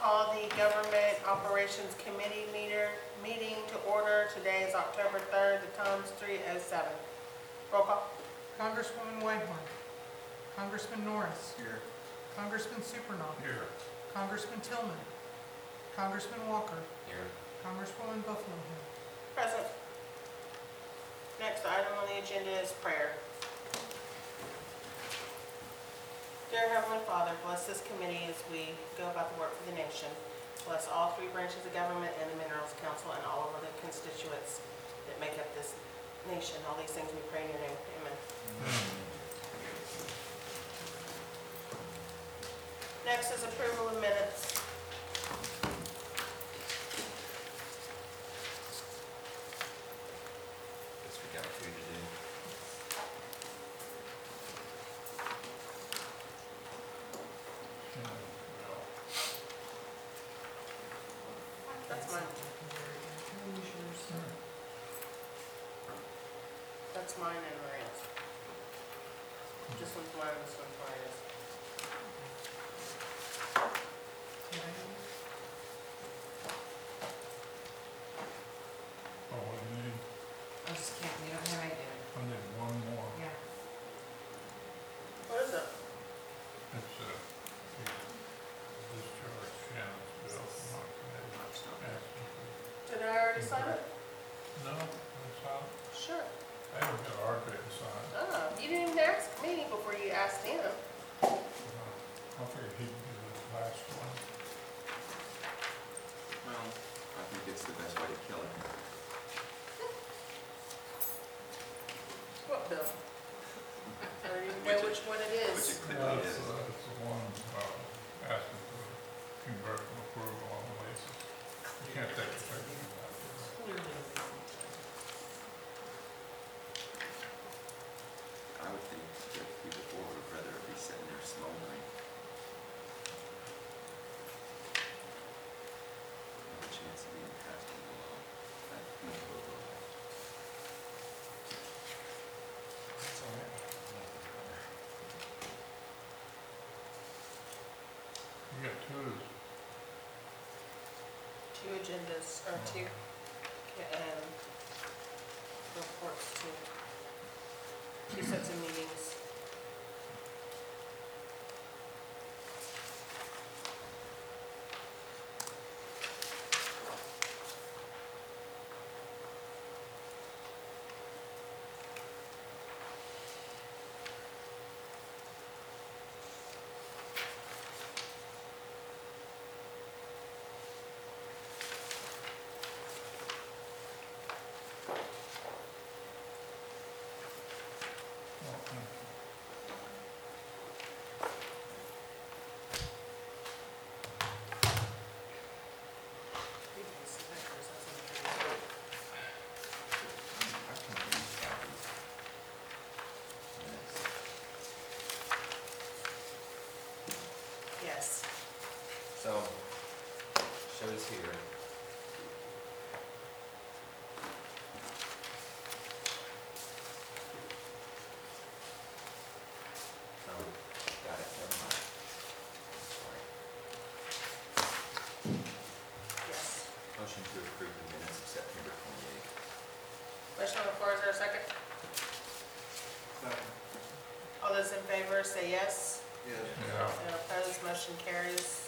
call the Government Operations Committee meeting to order. Today is October 3rd, the time's 3:07. Roll call. Congresswoman Whitehorn. Congressman Norris. Here. Congressman Supernaw. Here. Congressman Tillman. Congressman Walker. Here. Congresswoman Buffalo. Present. Next item on the agenda is prayer. Dear Heavenly Father, bless this committee as we go about the work for the nation. Bless all three branches of government and the Minerals Council and all of the constituents that make up this nation. All these things we pray in your name. Amen. Next is approval of minutes. Guess we got a few to do. That's mine. That's mine and Maria's. This one's mine, this one's Maria's. Oh, what do you need? I just can't, we don't have anything. I need one more. Yeah. What is it? It's discharge Shannon's bill from our committee. Asking Did I already sign it? for- No, it's not. Sure. I haven't got our date signed. Oh, you didn't even ask me before you asked him. I figured he'd do the last one. Well, I think it's the best way to kill it. What bill? I don't even know which one it Which is. it clearly is. It's the one asking for convertible approval on the leases. You can't take a picture of that. I would think that people would rather it be sitting there smoldering. No chance of being passed in the law. That's all right. You got two. Two agendas, or two, reports, two sets of meetings. Well, thank you. I can use copies. Yes. Yes. So, shows here. Oh, got it, never mind. Sorry. Yes. Motion to approve the minutes of September 28th. Motion on the floor, is there a second? All those in favor say yes. Yeah. And opposed, motion carries.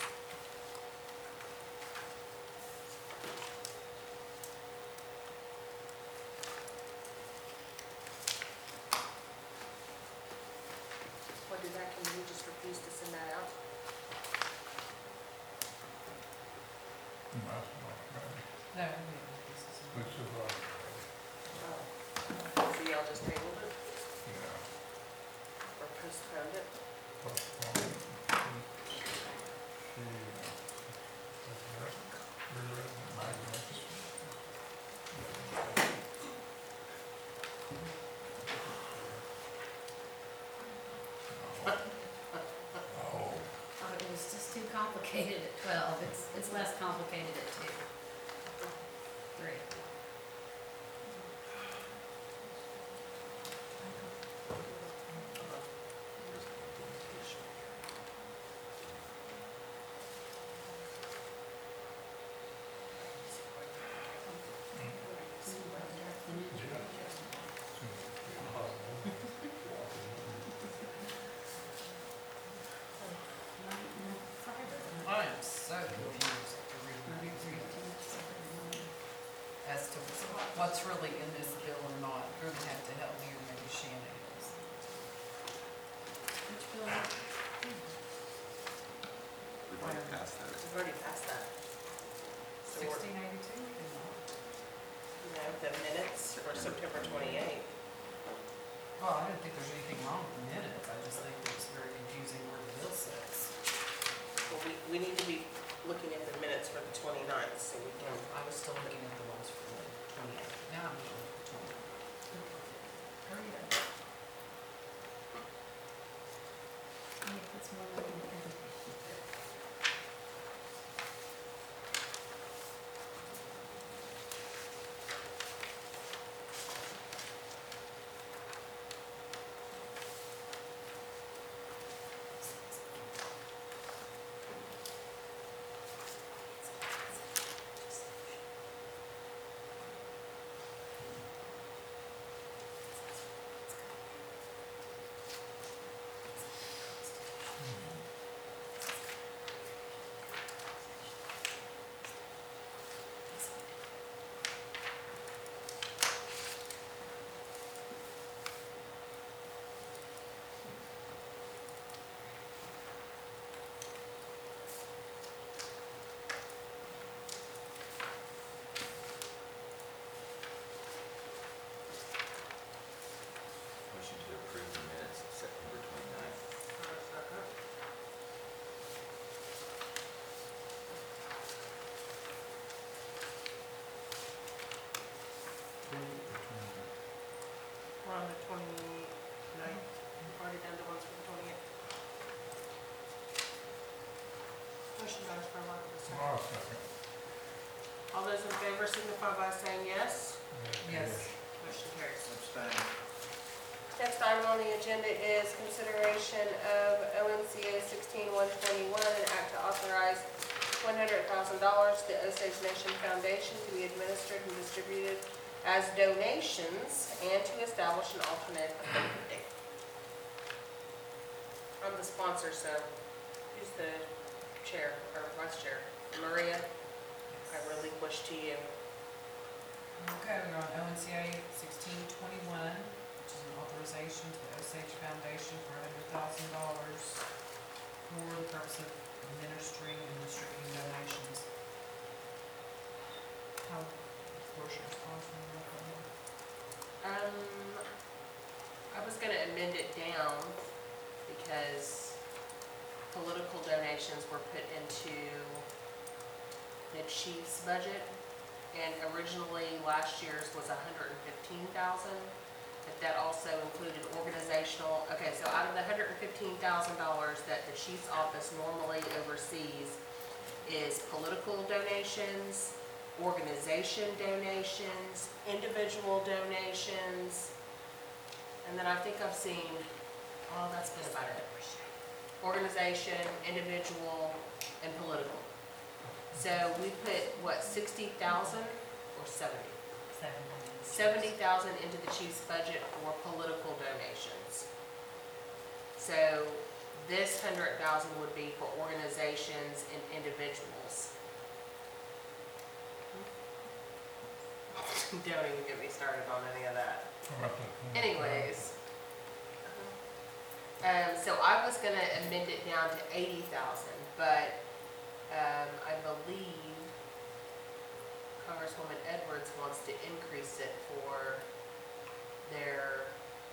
What did that committee just refuse to send that out? That's not ready. No, Which is, Oh. So y'all just tabled it yeah. or postponed it? Postponed. Rewritten magnets. Oh. oh, it was just too complicated at 12. It's less complicated at 2. 3. so confused after reading that, as to what's really in this bill or not. You're gonna have to help me, or maybe Shannon is. Which bill? We've already passed that. We've already passed that. So we're, 1682? the minutes for September 28th. Well, I don't think there's anything wrong with the minutes. I just think that it's very confusing where the bill sits. Well, we need to be looking at the minutes for the 29th, so we can, I was still looking at the ones for the 28th. Now I'm looking at the 29th. Hurry up. Yeah, that's more like an everything. Motion to approve the minutes of September 29th. We're on the 29th. We've already done the ones for the 28th. Motion dies for lack of a second. I'll second. All those in favor signify by saying yes. Yes. Motion carries. Abstain. Next item on the agenda is consideration of OMCA 16121, an act to authorize $100,000 to Osage Nation Foundation to be administered and distributed as donations and to establish an alternate effective date. I'm the sponsor, so who's the chair or vice chair? Maria, I relinquish to you. Okay, we're on ONCA 1621, which is an authorization to the Osage Foundation for $100,000 for the purpose of administering and distributing donations. How, where's your response from the record? I was gonna amend it down because political donations were put into the chief's budget. And originally, last year's was $115,000, but that also included organizational, okay, so out of the $115,000 that the chief's office normally oversees is political donations, organization donations, individual donations, and then I think I've seen, oh, that's been about it. Organization, individual, and political. So we put, what, 60,000 or 70? 70,000 into the chief's budget for political donations. So this 100,000 would be for organizations and individuals. Don't even get me started on any of that. Anyways. So I was gonna amend it down to 80,000, but I believe Congresswoman Edwards wants to increase it for their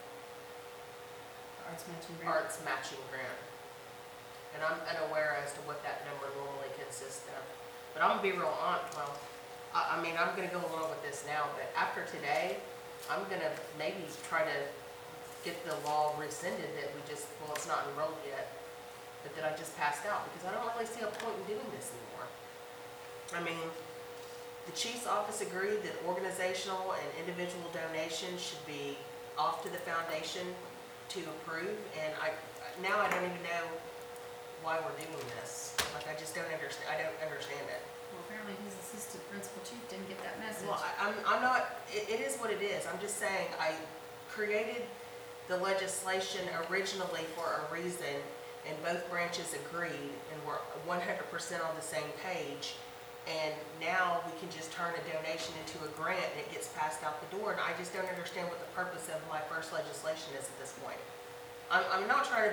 Arts matching grant. arts matching grant. And I'm unaware as to what that number normally consists of. But I'm gonna be real honest, well, I mean, I'm gonna go along with this now, but after today, I'm gonna maybe try to get the law rescinded that we just, well, it's not enrolled yet, but that I just passed out, because I don't really see a point in doing this anymore. I mean, the chief's office agreed that organizational and individual donations should be off to the foundation to approve, and now I don't even know why we're doing this. Like, I just don't understand, I don't understand it. Well, apparently his assistant principal chief didn't get that message. Well, I'm not, it is what it is. I'm just saying, I created the legislation originally for a reason, and both branches agreed, and we're 100% on the same page. And now we can just turn a donation into a grant and it gets passed out the door. And I just don't understand what the purpose of my first legislation is at this point. I'm not trying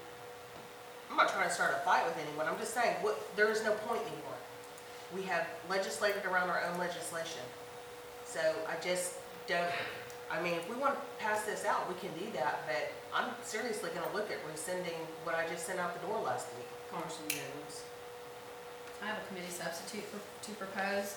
to start a fight with anyone. I'm just saying, there is no point anymore. We have legislated around our own legislation. So I just don't, I mean, if we want to pass this out, we can do that, but I'm seriously going to look at rescinding what I just sent out the door last week. Congressman Edwards. I have a committee substitute to propose.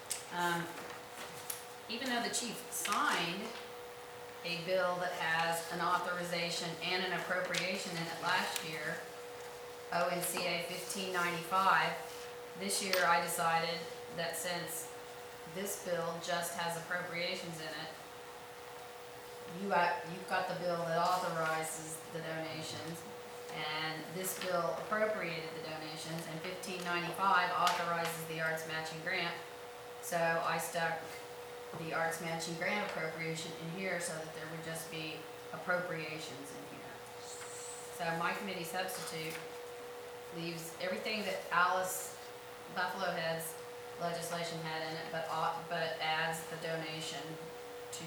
Even though the chief signed a bill that has an authorization and an appropriation in it last year, ONCA 1595, this year I decided that since this bill just has appropriations in it, you've got the bill that authorizes the donations, and this bill appropriated the donations, and 1595 authorizes the arts matching grant. So I stuck the arts matching grant appropriation in here so that there would just be appropriations in here. So my committee substitute leaves everything that Alice Buffalo Head's legislation had in it, but adds the donation to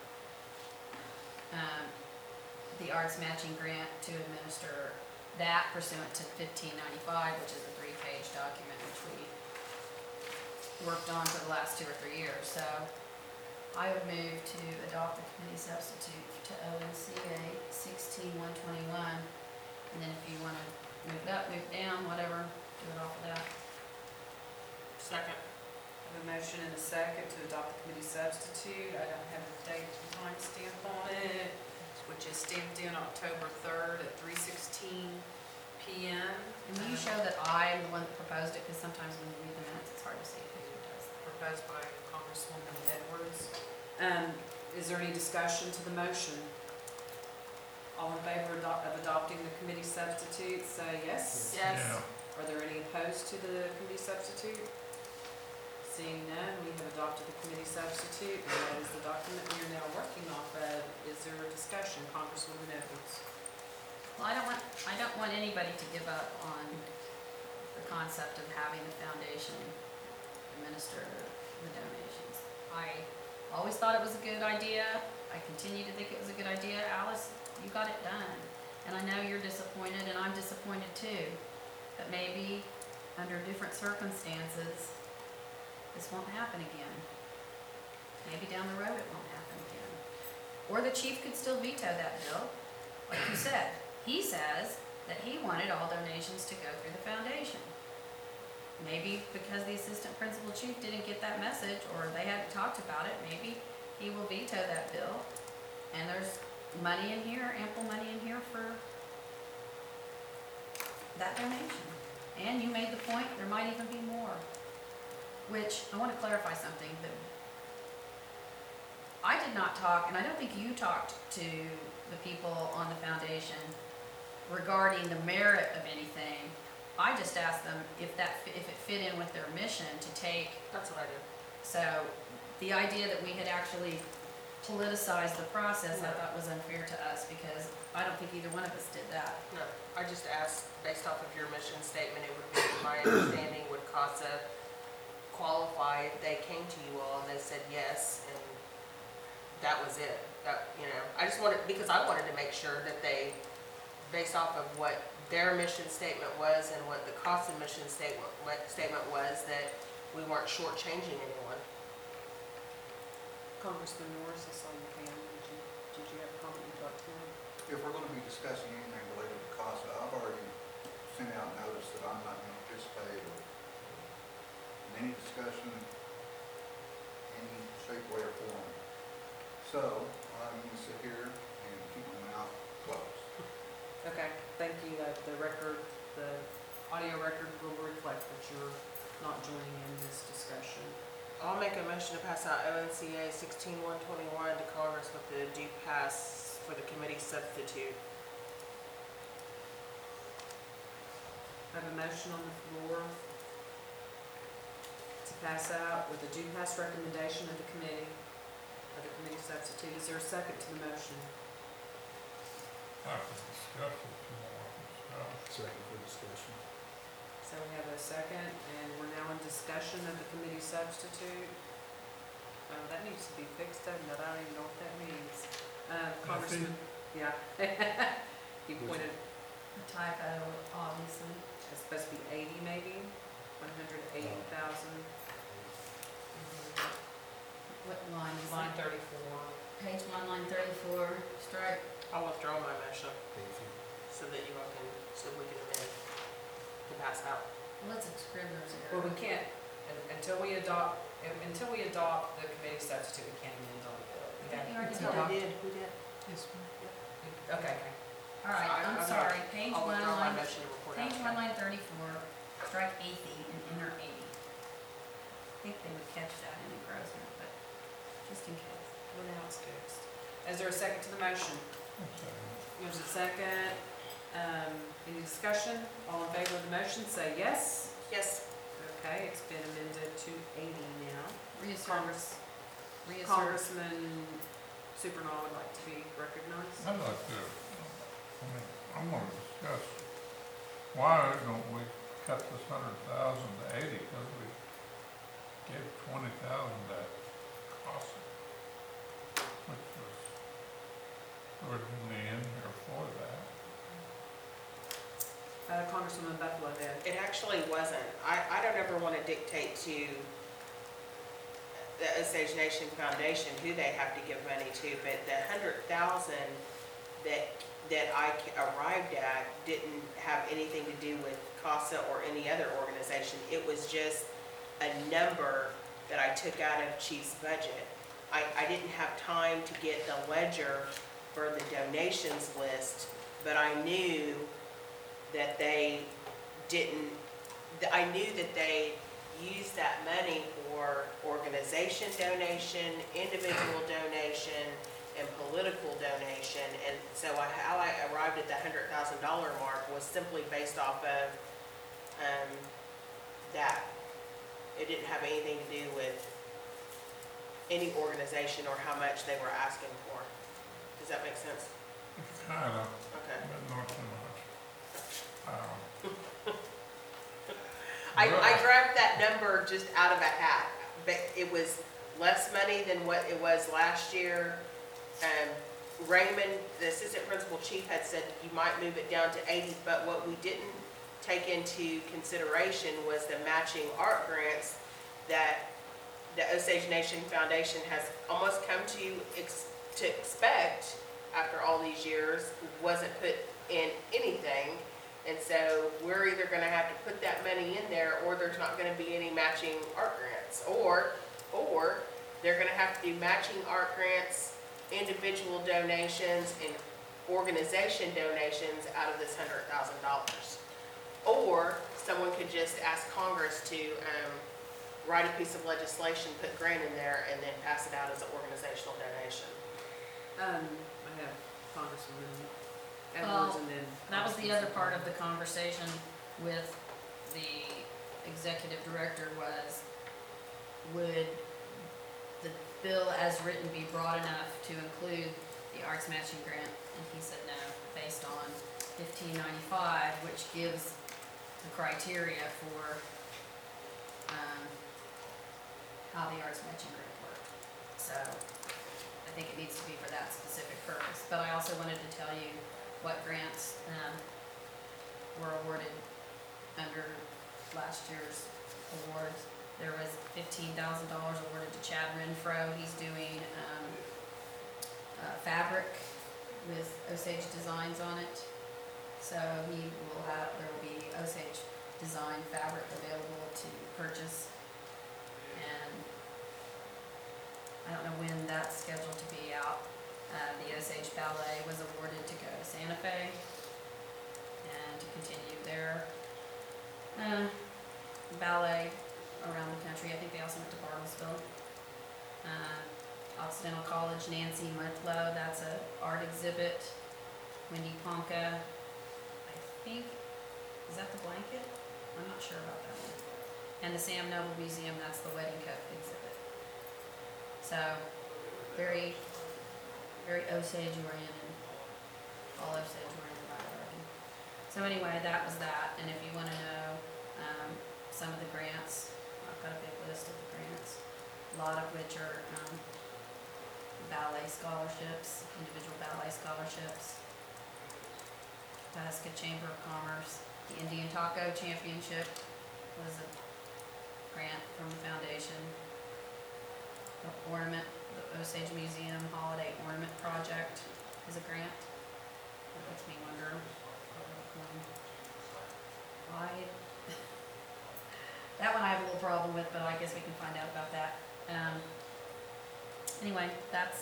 the arts matching grant to administer that pursuant to 1595, which is a 3-page document which we worked on for the last 2 or 3 years. So I would move to adopt the committee substitute to ONCA 16121, and then if you want to move it up, move it down, whatever, do it off of that. Second. I have a motion and a second to adopt the committee substitute. I don't have a date and time stamp on it, which is stamped in October 3rd at 3:16 p.m. And will you show that I'm the one that proposed it, because sometimes when you read the minutes, it's hard to see who does that. Proposed by Congresswoman Edwards. Is there any discussion to the motion? All in favor of adopting the committee substitute, say yes. Yes. Yeah. Are there any opposed to the committee substitute? Seeing none, we have adopted the committee substitute, and that is the document we are now working off of. Is there a discussion, Congresswoman Edwards? Well, I don't want anybody to give up on the concept of having the foundation administer the donations. I always thought it was a good idea. I continue to think it was a good idea. Alice, you got it done. And I know you're disappointed, and I'm disappointed too. But maybe under different circumstances, this won't happen again. Maybe down the road it won't happen again. Or the chief could still veto that bill, like you said. He says that he wanted all donations to go through the foundation. Maybe because the assistant principal chief didn't get that message, or they hadn't talked about it, maybe he will veto that bill. And there's money in here, ample money in here for that donation. And you made the point, there might even be more. Which, I want to clarify something, that I did not talk, and I don't think you talked to the people on the foundation regarding the merit of anything. I just asked them if it fit in with their mission to take. That's what I did. So the idea that we had actually politicized the process, I thought was unfair to us, because I don't think either one of us did that. No, I just asked, based off of your mission statement, it would be my understanding would CASA qualify if they came to you all and they said yes, and that was it. That, I just wanted, because I wanted to make sure that they, based off of what their mission statement was and what the CASA mission statement was, that we weren't shortchanging anyone. Congressman Norris, I saw your hand. Did you have a comment you'd like to make? If we're going to be discussing anything related to CASA, I've already sent out notice that I'm not going to participate in any discussion, any shape, way, or form. So I'm going to sit here and keep my mouth closed. Okay, thank you. The record, the audio record will reflect that you're not joining in this discussion. I'll make a motion to pass out ONCA 16121 to Congress with the due pass for the committee substitute. I have a motion on the floor to pass out with the due pass recommendation of the committee substitute. Is there a second to the motion? I can discuss it if you want to discuss Second for discussion. So we have a second, and we're now in discussion of the committee substitute. That needs to be fixed, doesn't it? I don't even know what that means. Congressman, yeah. He pointed, A typo, obviously. it's supposed to be 80 maybe, 180,000. What line is Line that? 34. Page one, line 34, strike. I'll withdraw my motion Thank you. so that you all can, so we can amend to pass out. Well, that's a scrivener's Well, error. we can't, until we adopt the committee substitute, we can't amend on the bill. We I think you have- already it's did. adopted. We did. Yes, ma'am. Okay, okay. All right, So I'm I'm sorry, page I'll one, withdraw my line, motion to report out. page one, line 34, strike 80 and enter 80. I think they would catch that in engrossment, but just in case. Well, now it's fixed. Is there a second to the motion? There's a second. Any discussion? All in favor of the motion, say yes. Yes. Okay, it's been amended to 80 now. Reassert. Reassert. Congressman Supernaw would like to be recognized. I'd like to, I mean, I'm gonna discuss, why don't we cut this 100,000 to 80, because we gave 20,000 that cost, which was originally in here for that. Congresswoman Buffalo then. It actually wasn't. I don't ever want to dictate to the Osage Nation Foundation who they have to give money to, but the 100,000 that I arrived at didn't have anything to do with CASA or any other organization. It was just a number that I took out of Chief's budget. I didn't have time to get the ledger for the donations list, but I knew that they didn't, I knew that they used that money for organization donation, individual donation, and political donation. And so how I arrived at the $100,000 mark was simply based off of that. It didn't have anything to do with any organization or how much they were asking for. Does that make sense? Kind of, Okay. but not too much. I grabbed that number just out of a hat, but it was less money than what it was last year. Raymond, the assistant principal chief, had said you might move it down to 80, but what we didn't take into consideration was the matching art grants that the Osage Nation Foundation has almost come to expect after all these years, wasn't put in anything. And so we're either gonna have to put that money in there, or there's not gonna be any matching art grants. Or they're gonna have to do matching art grants, individual donations, and organization donations out of this $100,000. Or someone could just ask Congress to write a piece of legislation, put grant in there, and then pass it out as an organizational donation. I have Congresswoman Edwards and then. That was the other part of the conversation with the executive director was, would the bill as written be broad enough to include the arts matching grant? And he said no, based on 1595, which gives the criteria for how the arts matching grant works. So I think it needs to be for that specific purpose. But I also wanted to tell you what grants were awarded under last year's awards. There was $15,000 awarded to Chad Renfro. He's doing fabric with Osage designs on it. So there will be Osage design fabric available to purchase. And I don't know when that's scheduled to be out. The Osage Ballet was awarded to go to Santa Fe and to continue their ballet around the country. I think they also went to Bartlesville. Occidental College, Nancy Mutlow, that's a art exhibit. Wendy Ponca, I think, is that the blanket? I'm not sure about that one. And the Sam Noble Museum, that's the wedding cup exhibit. So, very, very Osage oriented, all Osage oriented, I would argue. So So anyway, that was that, and if you wanna know, some of the grants, I've got a big list of the grants, a lot of which are, ballet scholarships, individual ballet scholarships. Pasco Chamber of Commerce, the Indian Taco Championship was a grant from the foundation. The ornament, the Osage Museum Holiday Ornament Project is a grant. That makes me wonder why. That one I have a little problem with, but I guess we can find out about that. Anyway, that's,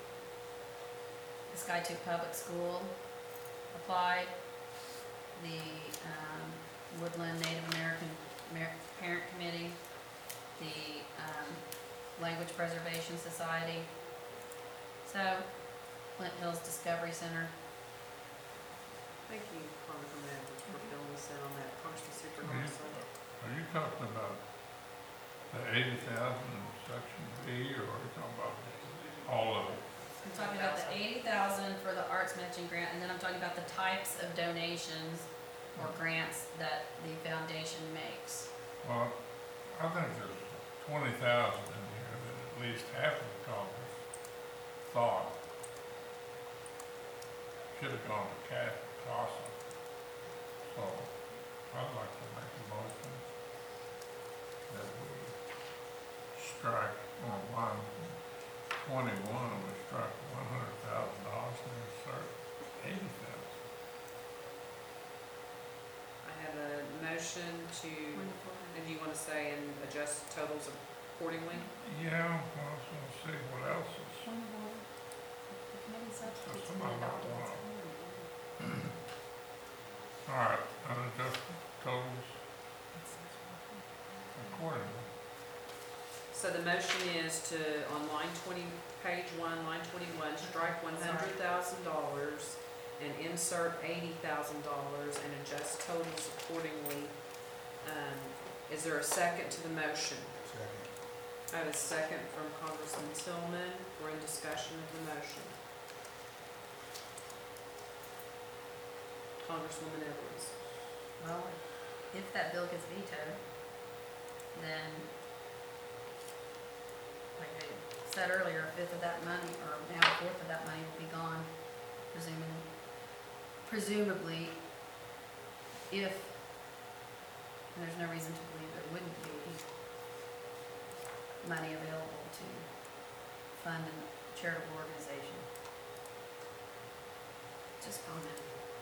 this guy took public school, applied. The Woodland Native American Parent Committee, the Language Preservation Society, so Flint Hills Discovery Center. Thank you, Congressman Edwards, for filling us in on that. Congressman Super Are you- Are you talking about the 80,000 in section B, or are you talking about all of it? I'm talking about the 80,000 for the arts matching grant, and then I'm talking about the types of donations or grants that the foundation makes. Well, I think there's 20,000 in here that at least half of the Congress thought should have gone to CASA. So I'd like to make a motion that we strike on line 21, we strike $100,000 and insert 80,000. I have a motion to, and you want to say and adjust totals accordingly? Yeah, well, I was gonna see what else is. Somebody might wanna. All right, unadjusted totals accordingly. So the motion is to, on line 20, page 1, line 21, strike $100,000 and insert $80,000 and adjust totals accordingly. Is there a second to the motion? Second. I have a second from Congressman Tillman. We're in discussion of the motion. Congresswoman Edwards. Well, if that bill gets vetoed, then, like I said earlier, a fifth of that money, or now a fourth of that money will be gone, presumably, if, and there's no reason to believe there wouldn't be money available to fund a charitable organization. Just comment.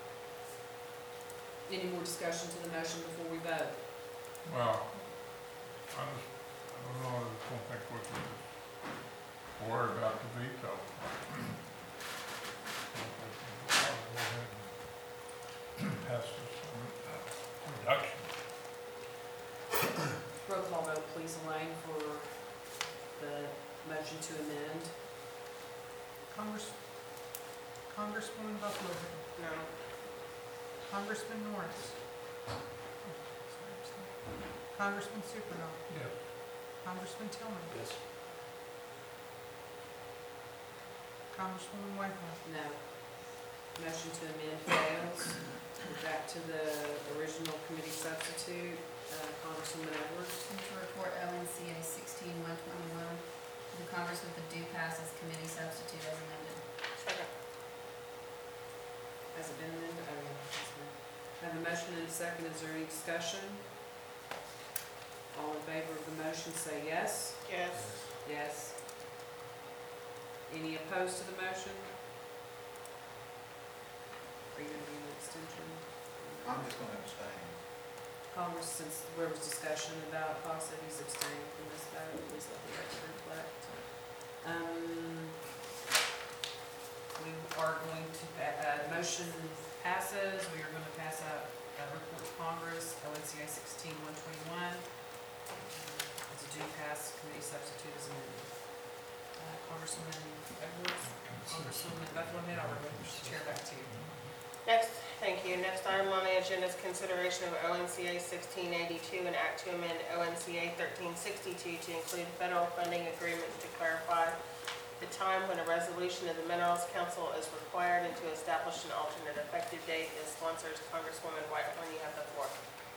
Any more discussion to the motion before we vote? Well, I don't know, I just don't think we can just worry about the veto. Go ahead and pass this reduction. Roll call vote, please, Elaine, for the motion to amend. Congresswoman Bucklew. No. Congressman Norris. Congressman Supernaw. Yes. Congressman Tillman. Yes. Congresswoman Whitehead. No. Motion to amend fails. We're back to the original committee substitute, Congresswoman Edwards. Move to report ONCA 16121 to the Congress with the due passes committee substitute as amended. Second. Has it been amended? Oh, yeah. It's been. I have a motion and a second. Is there any discussion? All in favor of the motion say yes. Yes. Yes. Any opposed to the motion? Are you going to be an extension? I'm just gonna abstain. Congress, since there was discussion about CASA, he's abstaining from this vote. Please let the record reflect. We are going to, motion passes. We are going to pass out a report to Congress, ONCA 16121. It's a due pass committee substitute is amended. Congresswoman Edwards, Congresswoman Bucklew, I'll remove the chair back to you. Next, thank you. Next item on the agenda is consideration of ONCA 1682 and act to amend ONCA 1362 to include federal funding agreements to clarify the time when a resolution of the Minerals Council is required and to establish an alternate effective date. As sponsors, Congresswoman Whitehorn, you have the floor.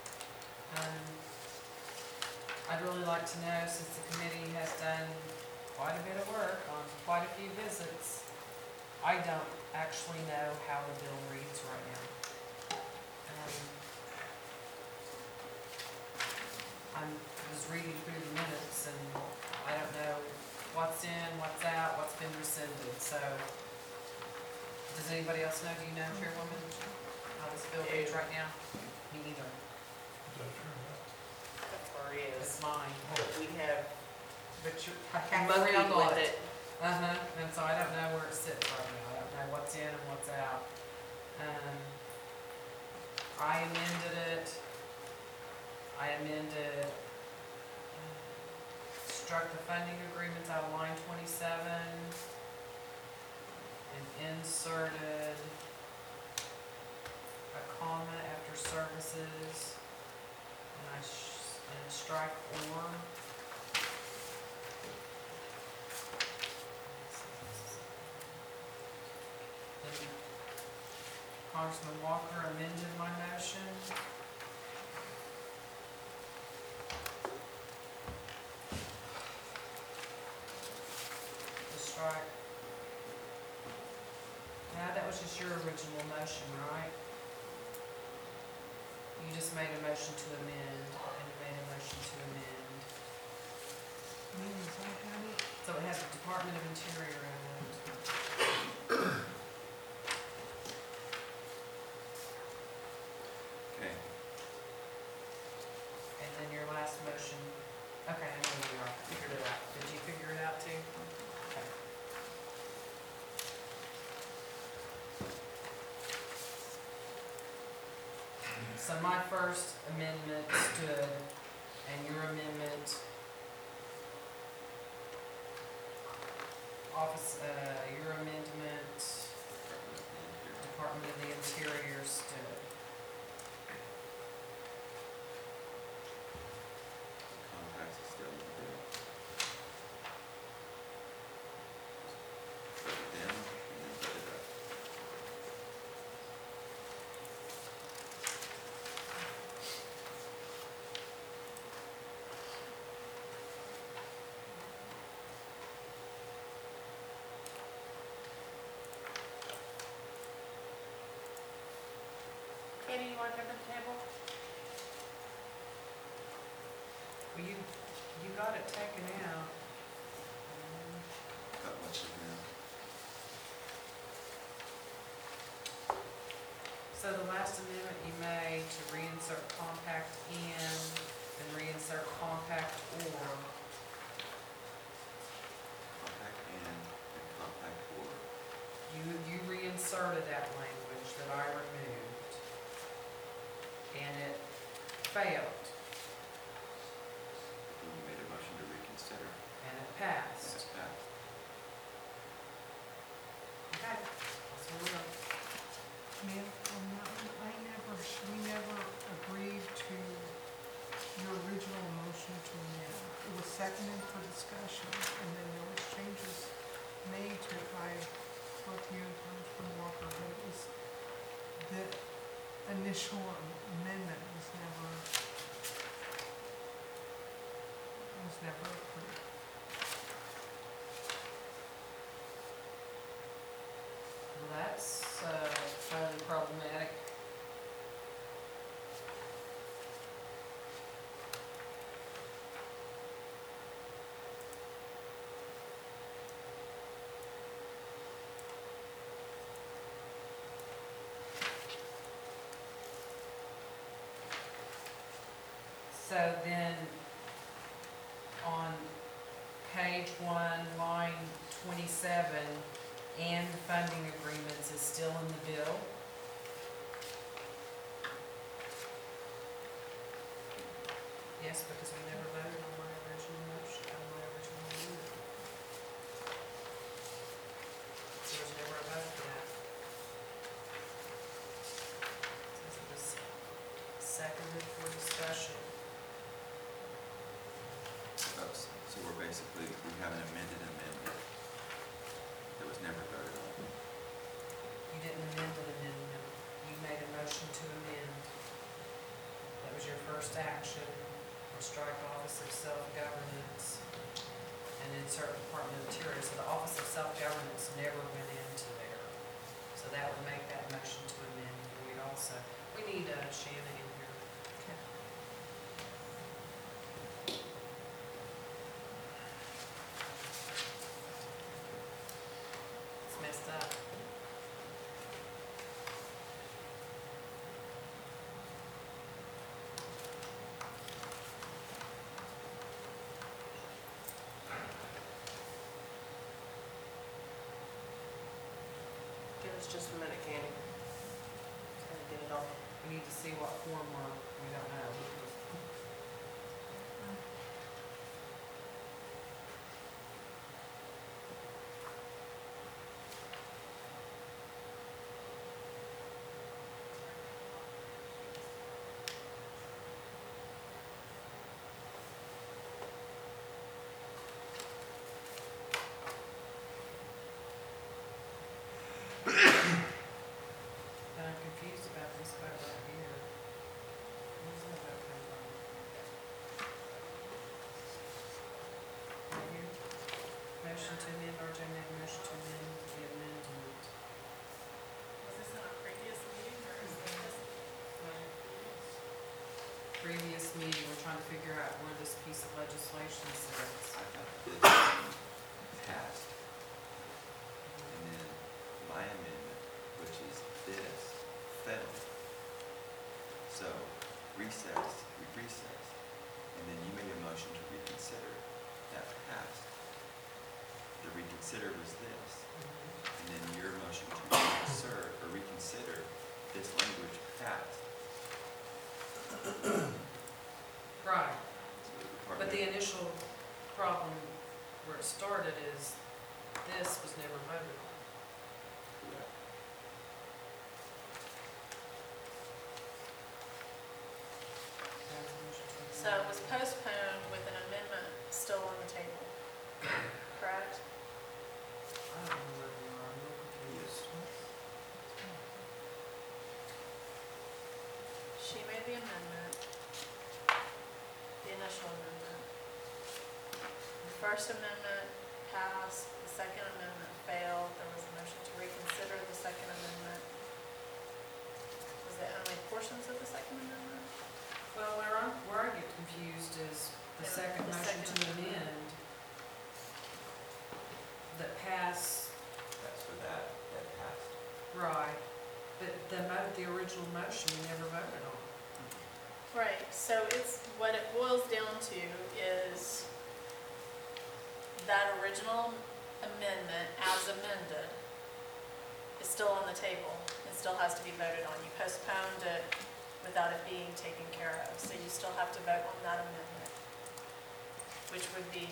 I'd really like to know, since the committee has done quite a bit of work on quite a few visits, I don't actually know how the bill reads right now. I was reading through the minutes and I don't know what's in, what's out, what's been rescinded, so. Does anybody else know, do you know, Chairwoman, how this bill reads right now? Me either. Is that true? That's where he It's is. mine. But we have But I have monkeyed around on with it. it. And so I don't know where it sits right now. I don't know what's in and what's out. I amended it. Struck the funding agreements out of line 27 and inserted a comma after services and strike or. Then Congressman Walker amended my motion. To strike. Now, that was just your original motion, right? You just made a motion to amend, and you made a motion to amend. Means I had it. So it has the Department of Interior in it. Okay, And then your last motion, okay, I know you are, figured it out. Did you figure it out too? Okay. So my first amendment stood, and your amendment, your amendment, Department of the Interior. Department of the Interior stood. Compacts is still in the bill. Vote it down and then vote it up. Katie, you want to come to the table? Well, you got it taken out. Got what you now. So the last amendment you made to reinsert compact in, then reinsert compact or, Compact and compact or. you reinserted that language that I removed. And it failed, Then you made a motion to reconsider. and it Yes, passed. passed. Okay, that's where we are. Ma'am, on that one, we never agreed to your original motion to amend. It was seconded for discussion, and then there was changes made to it by both you and Congressman Walker, but it was, the initial amendment was never approved. Well, that's highly problematic. So then, on page 1, line 27, and funding agreements is still in the bill. Yes, because we never voted on my original motion, on my original amendment. There was never a vote for that. Says it was seconded for discussion. So we're basically, we have an amended amendment. was never voted on. You didn't amend an amendment, you made a motion to amend. That was your first action, or strike Office of Self-Governance and insert Department of Interior. So the Office of Self-Governance never went into there. So that would make that motion to amend void also. We need Shannon in here. It's messed up. Give us just a minute, Candy. Trying to get it all. We need to see what form we don't know. And I'm confused about this vote right here. Where's that vote come from? Right here? Motion to amend, RJ made a motion to amend the amendment. Was this in our previous meeting or is this? Previous meeting, we're trying to figure out where this piece of legislation sits. I thought this passed. And then my amendment, which is this, failed. So we recessed, and then you made a motion to reconsider. That passed. The reconsider was this, and then your motion to reconsider this language passed. Right, So the but Department the of- initial problem where it started is this was never voted on. Correct. So it was postponed with an amendment still on the table, correct? I don't know where we are, I'm a little confused. She made the amendment, the initial amendment. The first amendment passed, the second amendment failed, there was a motion to reconsider the second amendment. Was it only portions of the second amendment? Well, where I get confused is the Yeah, second the motion second to amendment. amend that passed, That's for that passed. right, but the original motion we never voted on. Right, so it's, what it boils down to is that original amendment as amended is still on the table. It still has to be voted on. You postponed it without it being taken care of, so you still have to vote on that amendment, which would be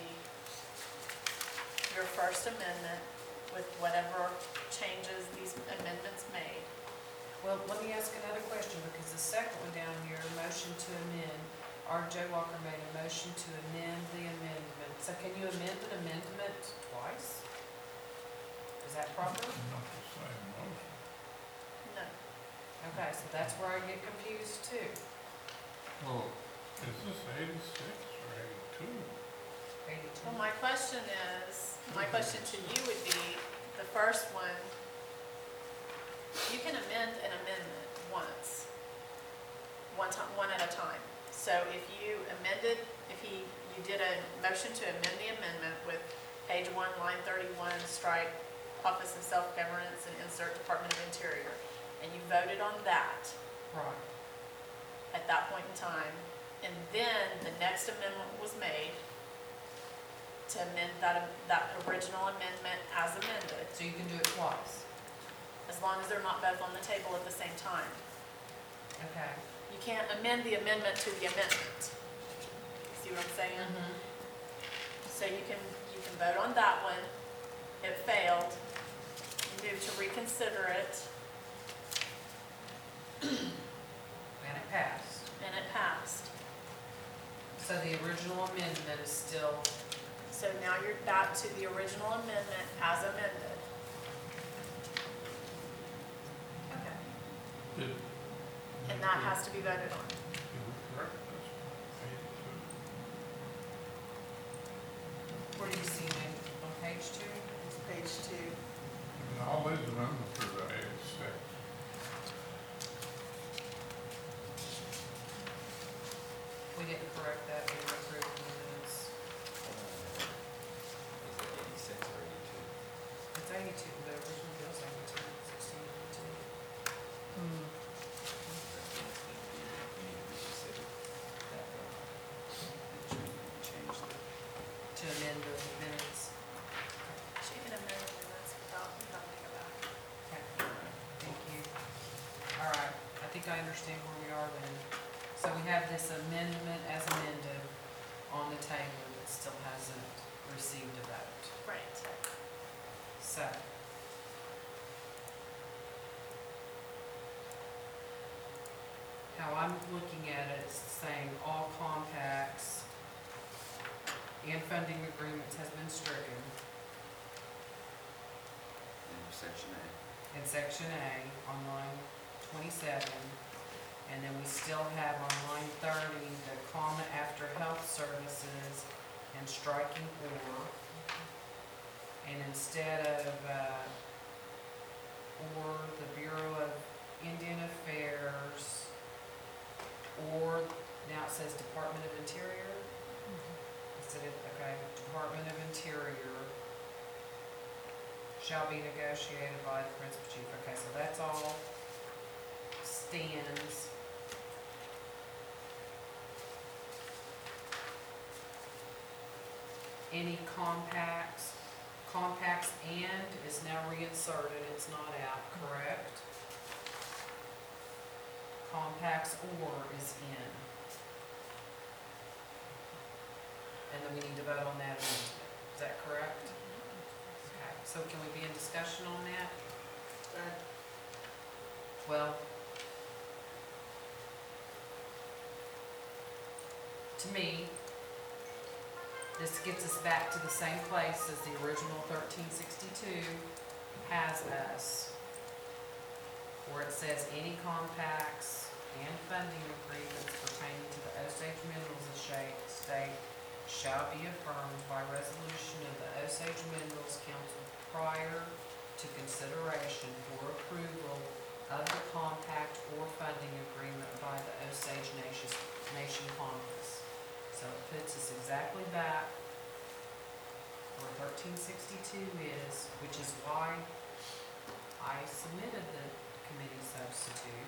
your first amendment with whatever changes these amendments made. Well, let me ask another question, because the second one down here, motion to amend, R.J. Walker made a motion to amend the amendment. So can you amend an amendment twice? Is that proper? Not the same motion. No. Okay, so that's where I get confused too. Well, is this 86 or 82? 82. Well, my question to you would be, the first one, you can amend an amendment once, one at a time. So if you did a motion to amend the amendment with page 1, line 31, strike Office of Self-Governance and insert Department of Interior, and you voted on that Right. at that point in time, and then the next amendment was made to amend that original amendment as amended, So you can do it twice. as long as they're not both on the table at the same time. Okay. You can't amend the amendment to the amendment. See what I'm saying? Mm-hmm. So you can vote on that one, it failed, you move to reconsider it, And it passed. and it passed. So the original amendment is still, So now you're back to the original amendment as amended. Did- and that has to be voted on. Did we correct this? 82. Where do you see it? On page 2? It's page 2. And all these amendments are to 86. We didn't correct that, we approved the minutes. Is it 86 or 82? It's 82, the original bill's 82, 1682. Hmm. To amend the minutes. She can amend the minutes without having to go back. Okay, thank you. All right, I think I understand where we are then. So we have this amendment as amended on the table that still hasn't received a vote. Right. So. How I'm looking at it, it's saying all compacts and funding agreements has been stricken In section A. in section A on line 27. And then we still have on line 30, the comma after health services and striking or. And instead of, or the Bureau of Indian Affairs, or, now it says Department of Interior. Instead of, okay, Department of Interior shall be negotiated by the principal chief. Okay, so that's all stands. Any compacts and is now reinserted, it's not out, correct? Compacts or is in. And then we need to vote on that amendment, is that correct? Okay, so can we be in discussion on that? Well, to me, this gets us back to the same place as the original 1362 has us, where it says any compacts and funding agreements pertaining to the Osage Minerals estate shall be affirmed by resolution of the Osage Minerals Council prior to consideration for approval of the compact or funding agreement by the Osage Nation Congress. So it puts us exactly back where 1362 is, which is why I submitted the committee substitute.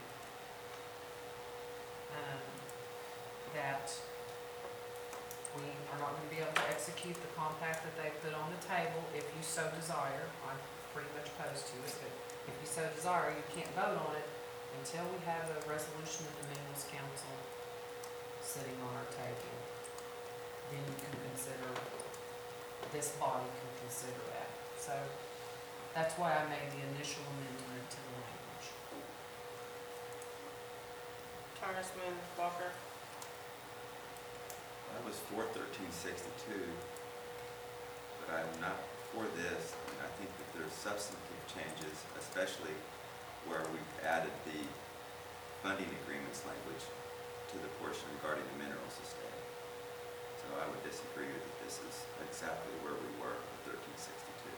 That we are not going to be able to execute the compact that they put on the table if you so desire. I'm pretty much opposed to it, but if you so desire, you can't vote on it until we have a resolution of the Minerals Council sitting on our table. Then you can consider, this body can consider that. So that's why I made the initial amendment to the language. Thomas Moon, Walker. I was for 1362, but I'm not for this. I mean, I think that there's substantive changes, especially where we've added the funding agreements language to the portion regarding the minerals estate. So I would disagree that this is exactly where we were with 1362.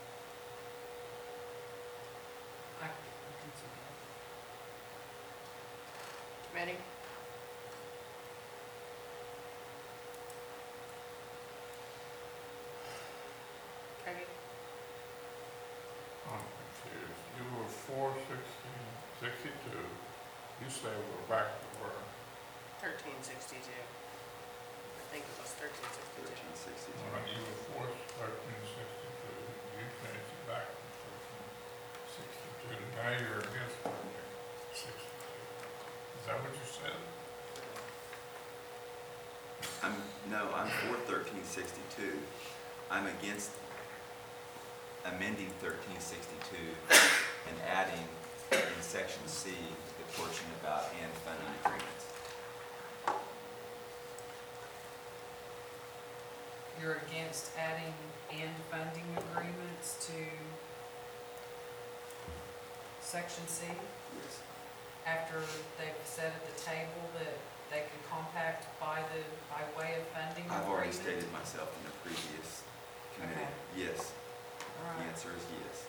I can see that. Committee? Peggy? I'm confused. You were for 1662. You say we're back to where? 1362. I think it was 1362. 1362. All right, you were for 1362. You changed it back to 1362. Now you're against 1362. Is that what you said? No, I'm for 1362. I'm against amending 1362 and adding in section C the portion about and funding agreements. You're against adding and funding agreements to section C? Yes. after they've said at the table that they can compact by way of funding I've already agreement? stated myself in the previous committee. Okay. Yes, All the right. answer is yes.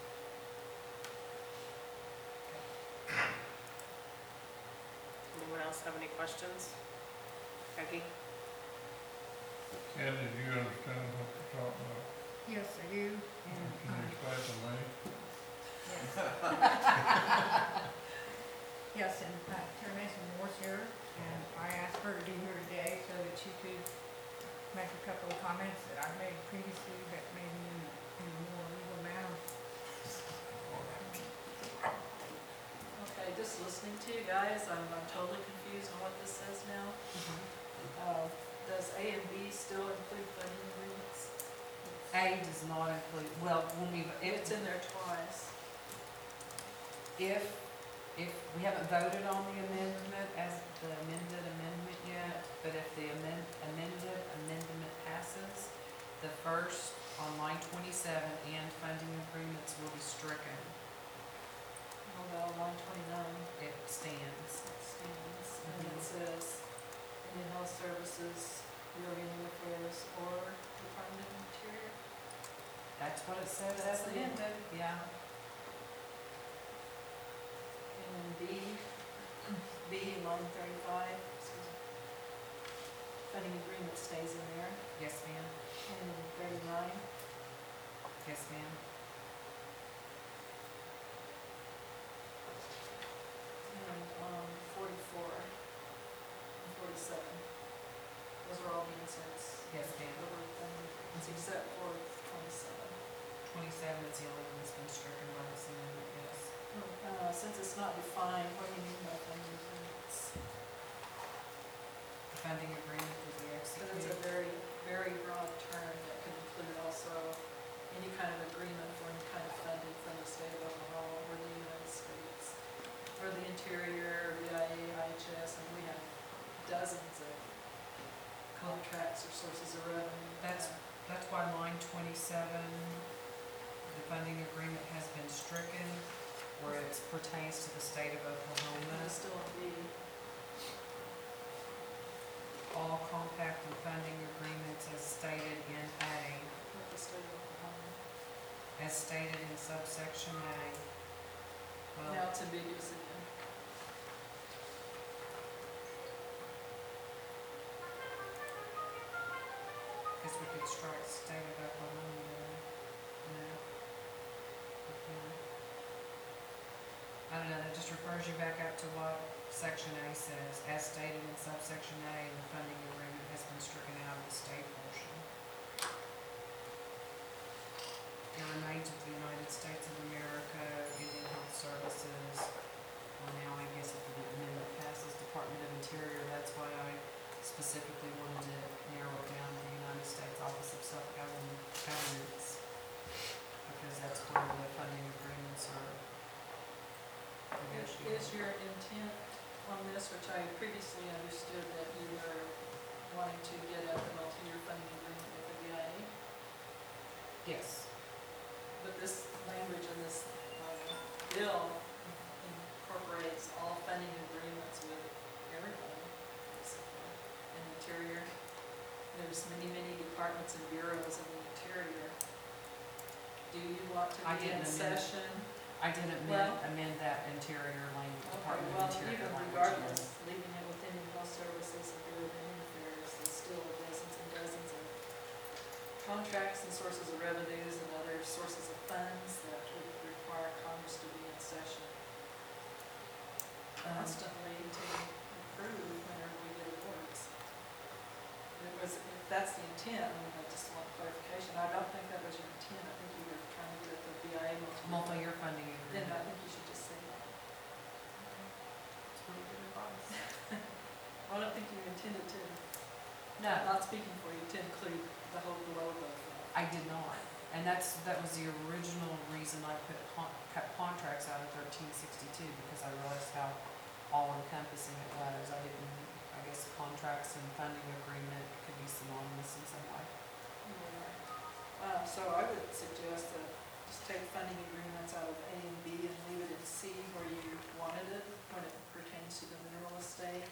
Anyone else have any questions? Peggy? Ken, did you understand what you're talking about? Yes, I do, and, Can you explain to me? yes. Yes, and Terry Mason was here, and I asked her to be here today so that she could make a couple of comments that I made previously, but maybe in a more legal manner. Okay, just listening to you guys, I'm totally confused on what this says now. Does A and B still include funding agreements? A does not include, well, when It's in there twice. if we haven't voted on the amendment as the amended amendment yet, but if the amended amendment passes, the first on line 27 and funding agreements will be stricken. Well, line 29 It stands. stands, and Mhm. it says Indian Health Services, Bureau of Indian Affairs, or Department of Interior. That's what it says That's as the amended, yeah. And then B, line 35, excuse me. Funding agreement stays in there. Yes, ma'am. And then 39, Yes, ma'am. and 44, and 47. Those are all the inserts. Yes, ma'am. Over funding agreements, except for 27. 27 is the only one that's been stricken by this amendment, yes. Since it's not defined, what do you mean by funding agreements? The funding agreement will be But it's a executed. very, very broad term that could include also any kind of agreement for any kind of funding from the state of Oklahoma or the United States, or the Interior, VIA, IHS, and we have dozens of contracts or sources of revenue. That's why line 27, the funding agreement has been stricken where it pertains to the state of And Oklahoma. it's still a B. All compact and funding agreements as stated in A, With the state of Oklahoma. as stated in subsection A. Now Well, it's ambiguous again. guess we could strike state of Oklahoma there. No. We can't. I don't know, that just refers you back up to what section A says. As stated in subsection A, the funding agreement has been stricken out of the state portion. It remains with the United States of America, Indian Health Services. Well, now I guess if the amendment passes, Department of Interior, that's why I specifically wanted to narrow it down to the United States Office of Self-Governance, because that's where the funding agreements are negotiated. Is your intent on this, which I previously understood that you were wanting to get a multi-year funding agreement with the VIA? Yes, But this language in this bill incorporates all funding agreements with everybody, basically. In the Interior, there's many, many departments and bureaus in the Interior. Do you want to I be in didn't amend- session? I didn't Well- amend that interior language, Okay, Department well, of Interior even language. regardless, yes. leaving it within Health Services and Bureau of Indian Affairs, there's still dozens and dozens of contracts and sources of revenues and other sources of funds that would require Congress to be in session constantly to improve whenever we get awards. If that's the intent, I mean, I just want clarification. I don't think that was your intent. I think you were trying to get at the BIA Multi-year funding Then agreement. I think you should just say that. That's pretty good advice. Well, I don't think you intended to, No, not speaking for you, to include the whole globe of. I did not, and that was the original reason I cut contracts out of 1362, because I realized how all-encompassing it was. I guess contracts and funding agreement could be synonymous in some way. So I would suggest that just take funding agreements out of A and B and leave it in C where you wanted it, when it pertains to the mineral estate.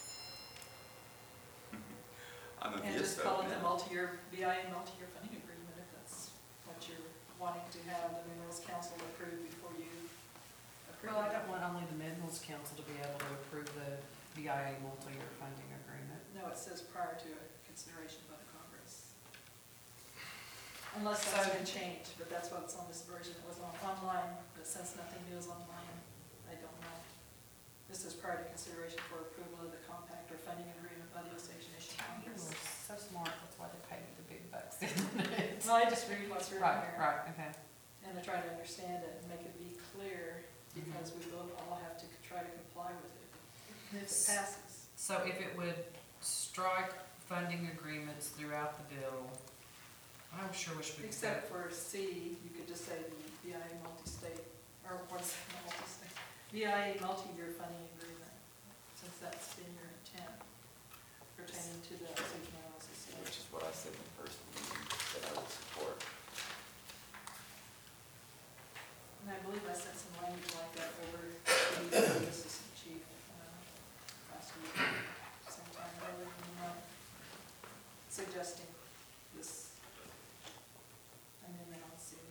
I'm a And yes just call vote it the now. multi-year, BIA multi-year funding agreement if that's what you're wanting to have the minerals council approve before you approve. Well, I it. don't want only the Minerals Council to be able to approve the BIA multi-year funding agreement. No, it says prior to a consideration by the Congress. Unless that's been changed, but that's what's on this version. It was online, but since nothing new is online, I don't know. This is prior to consideration for approval of the compact or funding agreement by the Osage Nation You Congress. were so smart, that's why they pay you the big bucks. Well, I just read what's written Right, here. right, okay. And I try to understand it and make it be clear, because we will all have to try to comply with it. And if it passes. So if it would strike funding agreements throughout the bill, I sure wish we could. Except for C, you could just say the BIA multi-state, or what's it, multi-state? BIA multi-year funding agreement, since that's been your intent pertaining to the Osage Minerals Which Association. is what I said in the first meeting that I would support. And I believe I sent some language like that over to the assistant chief last week, sometime earlier in the month, suggesting this amendment on C.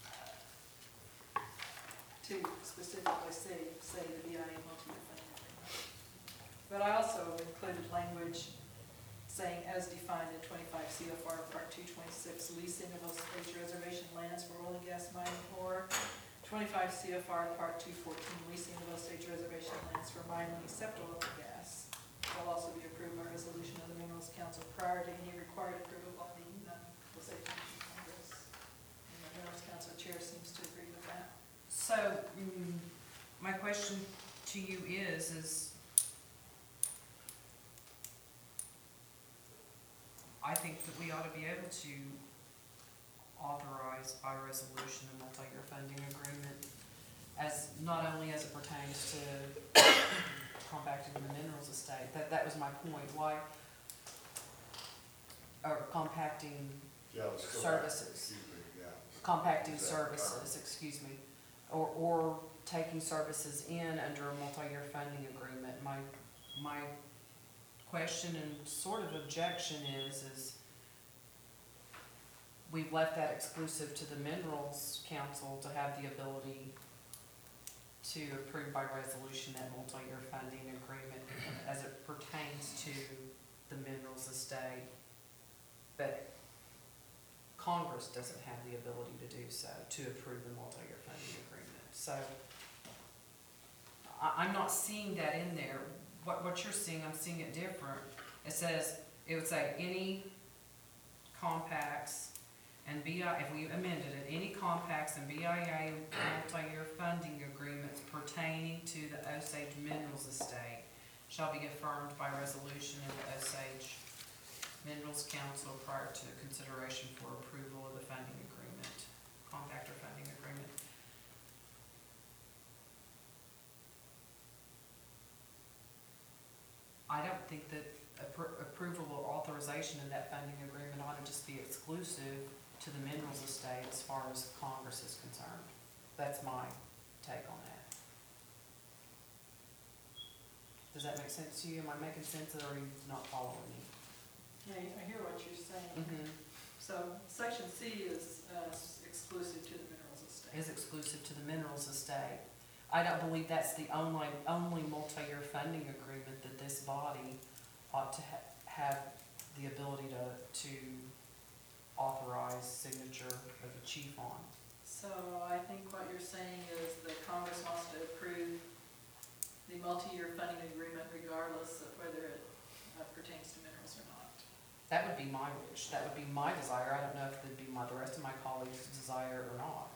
To specifically say the BIA multi-year funding agreement. But I also included language saying as defined in 25 CFR Part 226, leasing of Osage Reservation lands for oil and gas mining, or 25 CFR Part 214, leasing of Osage Reservation lands for mining except oil and gas, will also be approved by resolution of the Minerals Council prior to any required approval by the Osage Nation Congress. And the Minerals Council chair seems to agree with that. So, my question to you is I think that we ought to be able to authorize by resolution a multi-year funding agreement as, not only as it pertains to compacting the minerals estate, that was my point, why, or compacting services. Compacting services, excuse me, or taking services in under a multi-year funding agreement. My question and sort of objection is we've left that exclusive to the Minerals Council to have the ability to approve by resolution that multi-year funding agreement as it pertains to the minerals estate. But Congress doesn't have the ability to do so, to approve the multi-year funding agreement. So I'm not seeing that in there. What you're seeing, I'm seeing it different. It says, it would say any compacts and BIA, if we amended it, any compacts and BIA multi-year funding agreements pertaining to the Osage Minerals Estate shall be affirmed by resolution of the Osage Minerals Council prior to consideration for approval of the funding agreement, compact or funding agreement. I don't think that approval or authorization of that funding agreement ought to just be exclusive to the minerals estate as far as Congress is concerned. That's my take on that. Does that make sense to you? Am I making sense, or are you not following me? Yeah, I hear what you're saying. Mm-hmm. So section C is exclusive to the minerals estate. Is exclusive to the minerals estate. I don't believe that's the only multi-year funding agreement that this body ought to have the ability to authorize signature of the chief on. So I think what you're saying is that Congress wants to approve the multi-year funding agreement regardless of whether it pertains to minerals or not. That would be my wish. That would be my desire. I don't know if it'd be the rest of my colleagues' desire or not.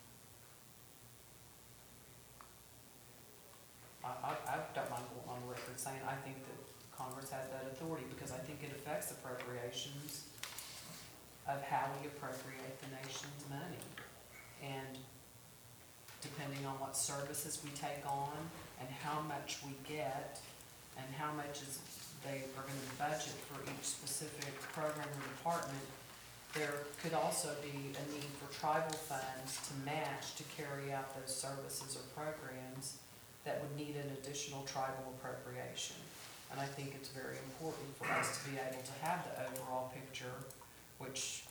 I don't mind going on the record saying I think that Congress has that authority because I think it affects appropriations of how we appropriate the nation's money. And depending on what services we take on and how much we get and how much is they are going to budget for each specific program or department, there could also be a need for tribal funds to match to carry out those services or programs that would need an additional tribal appropriation. And I think it's very important for us to be able to have the overall picture, which,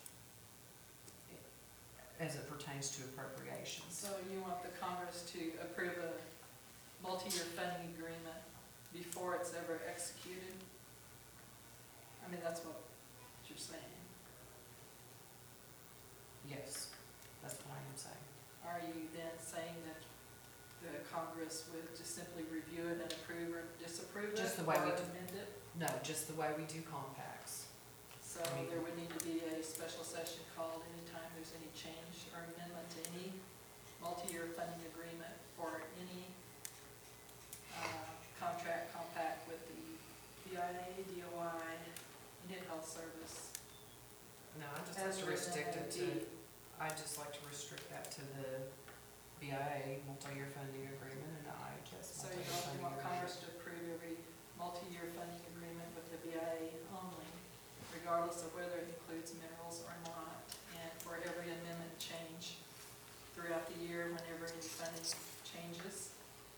as it pertains to appropriations. So you want the Congress to approve a multi-year funding agreement before it's ever executed? I mean, that's what you're saying. Yes, that's what I am saying. Are you then saying that the Congress would just simply review it and approve or disapprove it? Just the way we or do- amend it? No, just the way we do compacts. So there would need to be a special session called anytime there's any change or amendment to any multi-year funding agreement or any contract, compact with the BIA, DOI, Indian Health Service. No, I just As like to written restrict it to, MOD. I just like to restrict that to the BIA multi-year funding agreement and the IHS So you multi-year don't funding want agreement. Congress to approve every multi-year funding agreement with the BIA only, regardless of whether it includes minerals or not, and for every amendment change throughout the year whenever any funding changes.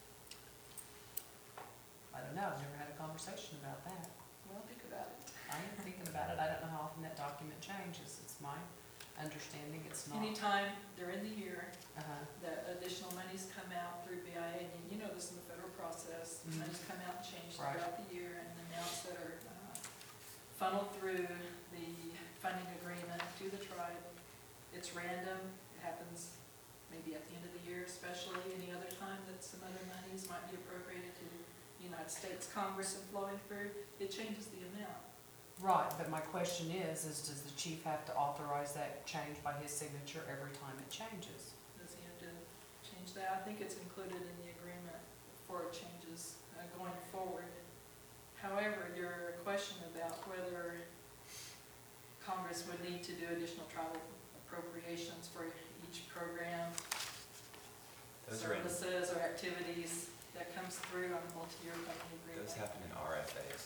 I don't know, I've never had a conversation about that. Well, think about it. I am thinking about it, I don't know how often that document changes, it's my understanding it's not. Anytime during the year Uh-huh, that additional monies come out through BIA, and you know this in the federal process, Mhm. monies come out and change Right. throughout the year, and amounts that are funneled through the funding agreement to the tribe. It's random, it happens maybe at the end of the year, especially any other time that some other monies might be appropriated to the United States Congress and flowing through, it changes the amount. right, but my question is does the chief have to authorize that change by his signature every time it changes? Does he have to change that? I think it's included in the agreement for changes going forward. However, your question about whether Congress would need to do additional tribal appropriations for each program, Those are in, services or activities that comes through on a multi-year funding agreement. those happen in RFAs.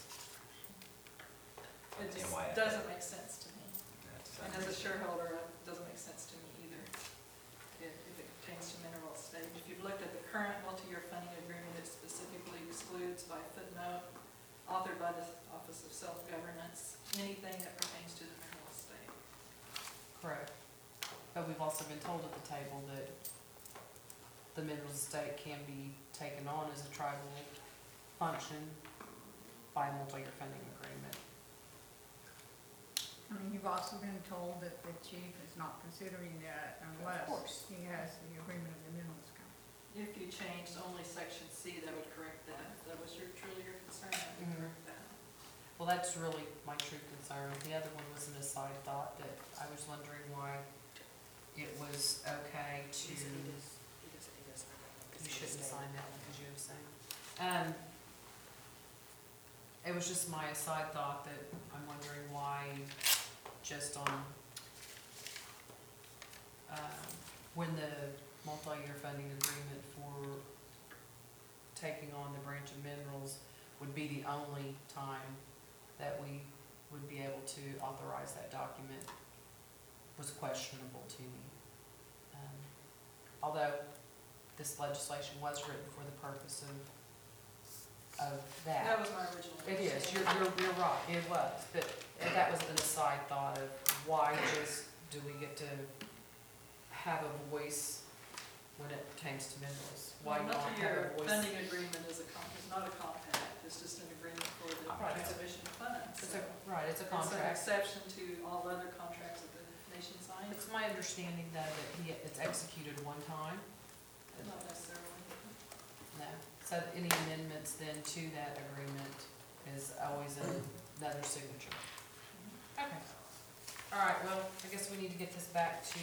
It just NYFA. doesn't make sense to me. That's, And as a shareholder, it doesn't make sense to me either, if it pertains to mineral estate. If you've looked at the current multi-year funding agreement, it specifically excludes by footnote, authored by the Office of Self-Governance, anything that pertains to the mineral estate. Correct. But we've also been told at the table that the minerals estate can be taken on as a tribal function by a multi-year funding agreement. I mean, you've also been told that the chief is not considering that unless course. he has the agreement of the minerals company. If you changed only section C, that would correct that. If that was truly your concern, that would Mhm. correct that. Well, that's really my true concern. The other one was an aside thought that I was wondering why it was okay to, you shouldn't sign that one because you abstained. It was just my aside thought that I'm wondering why just on, when the multi-year funding agreement for taking on the branch of minerals would be the only time that we would be able to authorize that document was questionable to me. Although this legislation was written for the purpose of that. That was my original. It is, understanding. you're right, it was, but that was an aside thought of why just do we get to have a voice when it pertains to minerals? Why Well, not have multi-year a voice? funding agreement is not a compact, it's just an agreement for the Right. transmission of funds. It's So right, it's a it's an contract. exception to all other contracts that the nation signs, It's my understanding though that it's executed one time. not necessarily. No, so any amendments then to that agreement is always another signature. Okay. All right, well, I guess we need to get this back to,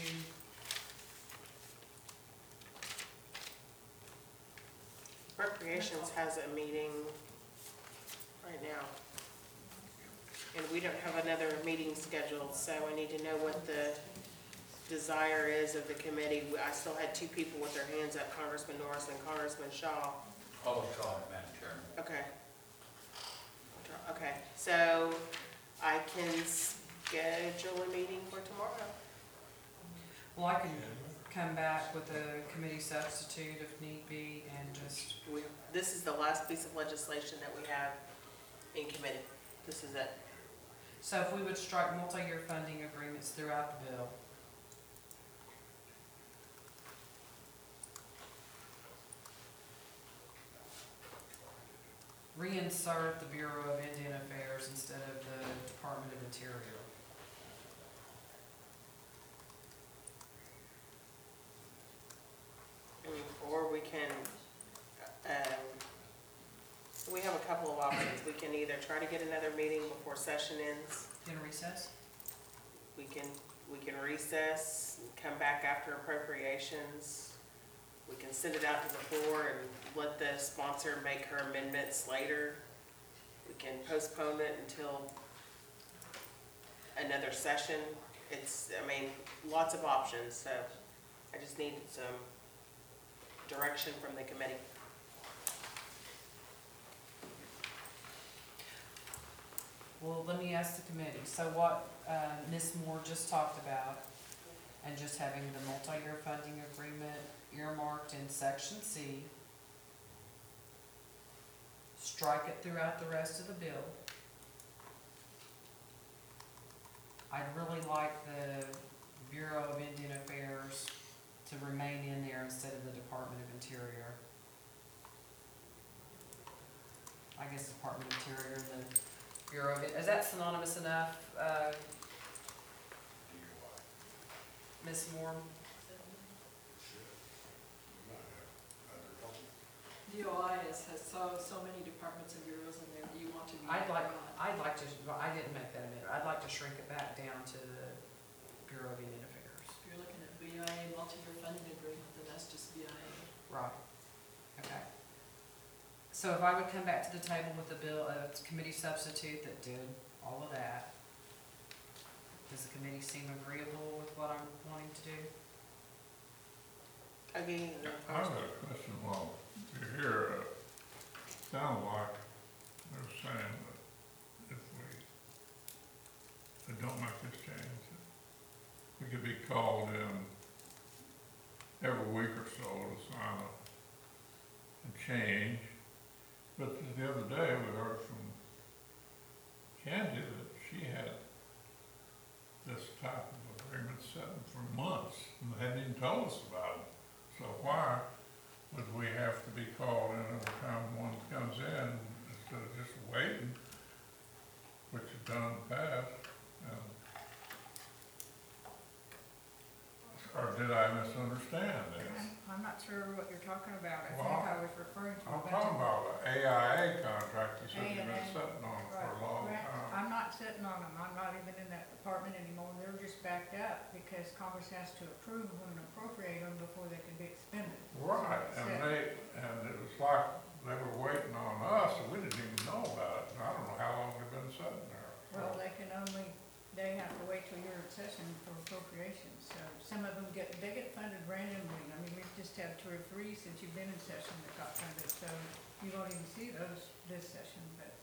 Appropriations has a meeting right now. And we don't have another meeting scheduled, so I need to know what the desire is of the committee. I still had two people with their hands up, Congressman Norris and Congressman Shaw. Public comment, Madam Chairman. Okay. Okay, so I can schedule a meeting for tomorrow. Well, I can come back with a committee substitute if need be and just, This is the last piece of legislation that we have in committee. This is it. so if we would strike multi-year funding agreements throughout the bill. Reinsert the Bureau of Indian Affairs instead of the Department of Interior. Or we can, we have a couple of options. We can either try to get another meeting before session ends. In recess? We can recess, come back after appropriations. We can send it out to the floor and let the sponsor make her amendments later. We can postpone it until another session. Lots of options, so I just need some direction from the committee. Well, let me ask the committee, so what Ms. Moore just talked about, and just having the multi-year funding agreement earmarked in section C, strike it throughout the rest of the bill. I'd really like the Bureau of Indian Affairs to remain in there instead of the Department of Interior. I guess Department of Interior, the Bureau of, is that synonymous enough, Ms. Moore? DOI has so many departments and bureaus in there, do you want to be? I'd like broad? to, well, I didn't make that amendment, I'd like to shrink it back down to the Bureau of Indian Affairs. If you're looking at BIA multi-year funding agreement, then that's just BIA. Right, okay. So if I would come back to the table with a bill, a committee substitute that did all of that, does the committee seem agreeable with what I'm wanting to do? Again, I have a question, well, you hear, sound like they're saying that if we don't make this change, we could be called in every week or so to sign a change. But the other day, we heard from Candy that she had this type of agreement set for months and hadn't even told us about it. So why would we have to be called in every time one comes in instead of just waiting, which is done in the past? Or did I misunderstand this? I'm not sure what you're talking about. I think Well, I was referring to. I'm talking about the AIA contract you said you've been AIA. sitting on for a Right, long right. time. I'm not sitting on them. I'm not even in that department anymore. They're just backed up because Congress has to approve them and appropriate them before they can be expended. Right, So and it's it was like they were waiting on us, and we didn't even know about it. And I don't know how long they've been sitting there. Well, they have to wait till you're in session for appropriations. So some of them they get funded randomly. I mean, we've just had 2 or 3 since you've been in session that got funded. So you won't even see those this session, but,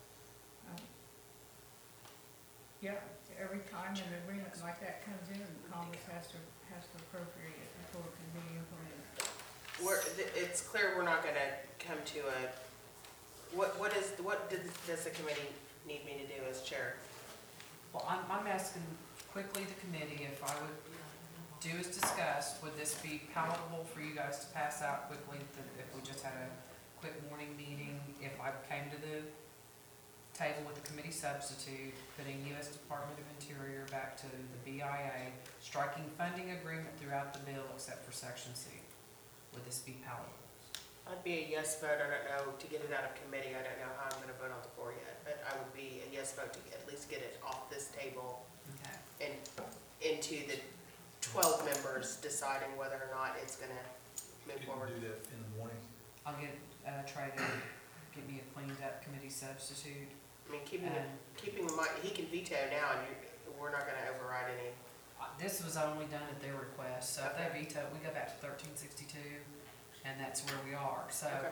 yeah, every time an agreement like that comes in, Congress has to appropriate it before it can be implemented. it's clear we're not gonna come to does the committee need me to do as chair? Well, I'm asking quickly the committee if I would do as discussed, would this be palatable for you guys to pass out quickly, if we just had a quick morning meeting, if I came to the table with the committee substitute, putting U.S. Department of Interior back to the BIA, striking funding agreement throughout the bill except for section C? Would this be palatable? I'd be a yes vote. I don't know, to get it out of committee, I don't know how I'm gonna vote on the floor yet, but I would be a yes vote to at least get it off this table Okay. and into the 12 members deciding whether or not it's gonna move forward. Do that in the morning. I'll get, try to get me a cleaned up committee substitute. I mean, keeping in mind, he can veto now, and we're not gonna override any. This was only done at their request, so if they veto, we go back to 1362, and that's where we are, so, Okay.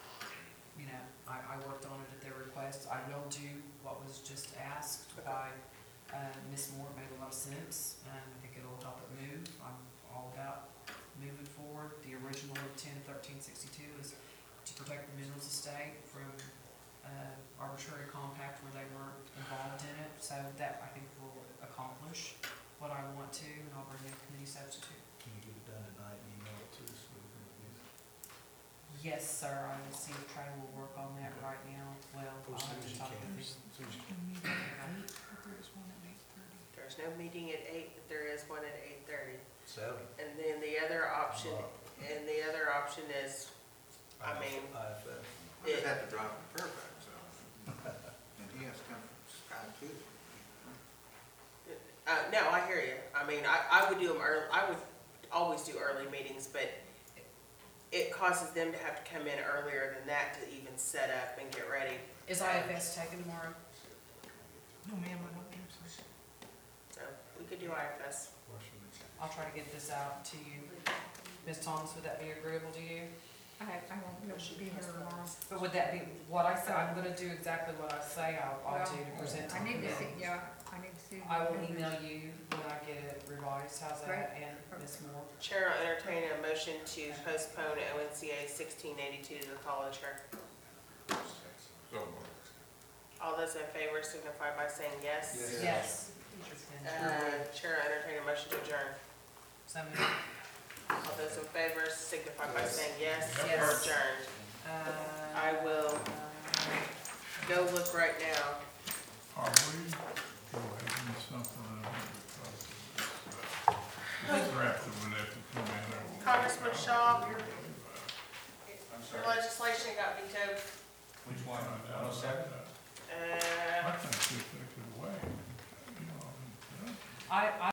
you know, I worked on it at their request. I will do what was just asked by sense, and I think it'll help it move. I'm all about moving forward. The original intent of 1362 is to protect the minerals estate from arbitrary compact where they weren't involved in it. So that, I think, will accomplish what I want to, and I'll bring in a committee substitute. Can you get it done tonight and email it to us so we can review it? Yes, sir, I will see if Trey will work on that right now. Well, I'll have to talk to him. We need one at 8, but there is one at 8:30. There's no meeting at 8, but there is one at 8:30. 7. And then the other option is, I mean, IFS. I just have to drop the Fairfax, so, and he has to come from Sky too. no, I hear you. I mean, I would do them early, I would always do early meetings, but it causes them to have to come in earlier than that to even set up and get ready. Is IFS taken tomorrow? No, ma'am, I don't think so. So we could do IFS. I'll try to get this out to you. Ms. Thomas, would that be agreeable to you? I won't be able to be here tomorrow. But would that be what I say? I'm gonna do exactly what I say I'll do to present to I need to you. see, yeah, I need to see. I will email you when I get it revised, how's that, and Ms. Moore? Chair will entertain a motion to postpone ONCA 1682 to the fall of the chair. All those in favor signify by saying yes. Yes. Chair will entertain a motion to adjourn. So, All those in favor signify by saying yes. Yes. We're adjourned. I will go look right now. Are we waiving something in here because of this draft that we have to come in and? Congressman Shaw, your legislation got vetoed. Which one? I 107? think we take it away, you know, I mean, I